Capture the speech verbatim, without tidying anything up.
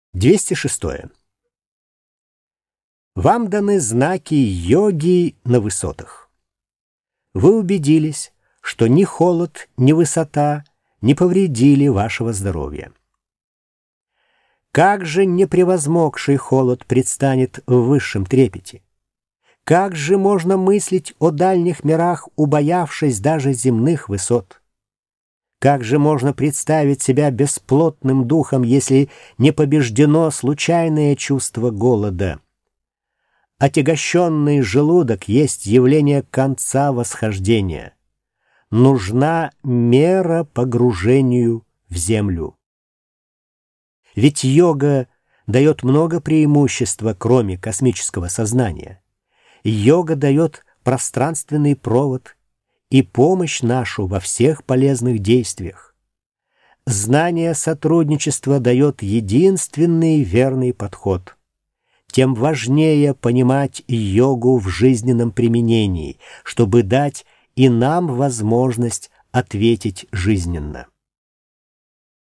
двести шестое. Вам даны знаки йоги на высотах. Вы убедились, что ни холод, ни высота не повредили вашего здоровья. Как же непревозмогший холод предстанет в высшем трепете? Как же можно мыслить о дальних мирах, убоявшись даже земных высот? Как же можно представить себя бесплотным духом, если не побеждено случайное чувство голода? Отягощенный желудок есть явление конца восхождения. Нужна мера погружению в землю. Ведь йога дает много преимущества, кроме космического сознания. Йога дает пространственный провод и помощь нашу во всех полезных действиях. Знание сотрудничества дает единственный верный подход. Тем важнее понимать йогу в жизненном применении, чтобы дать и нам возможность ответить жизненно.